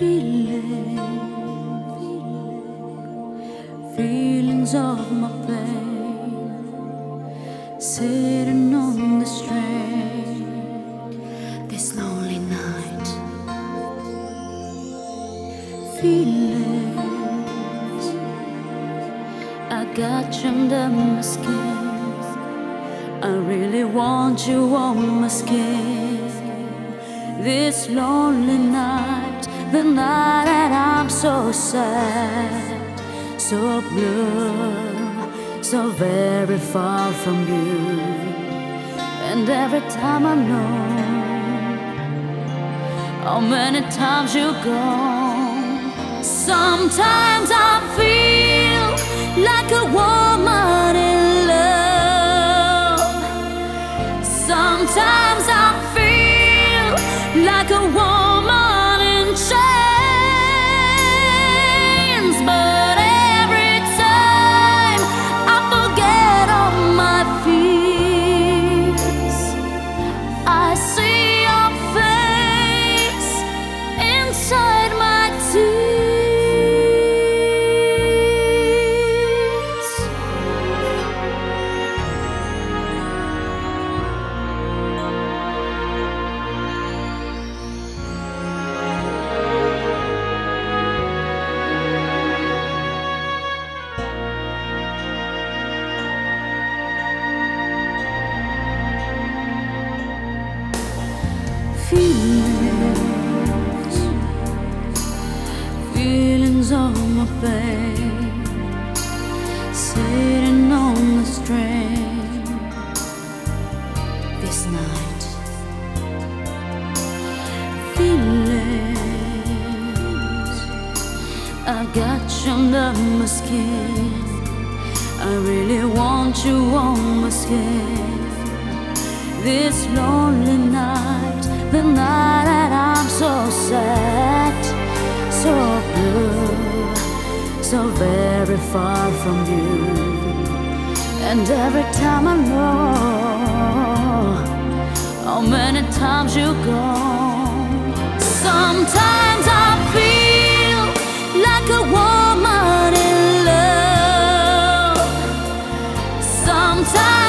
Feelings of my pain, sitting on the train this lonely night. Feelings I got you under my skin. I really want you on my skin. This lonely night, the night that I'm so sad, so blue, so very far from you. And every time I know how many times you gone, sometimes I feel like a woman in love. Sometimes I feel like a woman in chains, but every time I forget all my fears, I see your face inside my tears. Feelings of my pain, sitting on the train this night. Feelings I got you under my skin. I really want you on my skin. This lonely night, the night that I'm so sad, so blue, so very far from you. And every time I know how many times you gone, sometimes I feel like a woman in love. Sometimes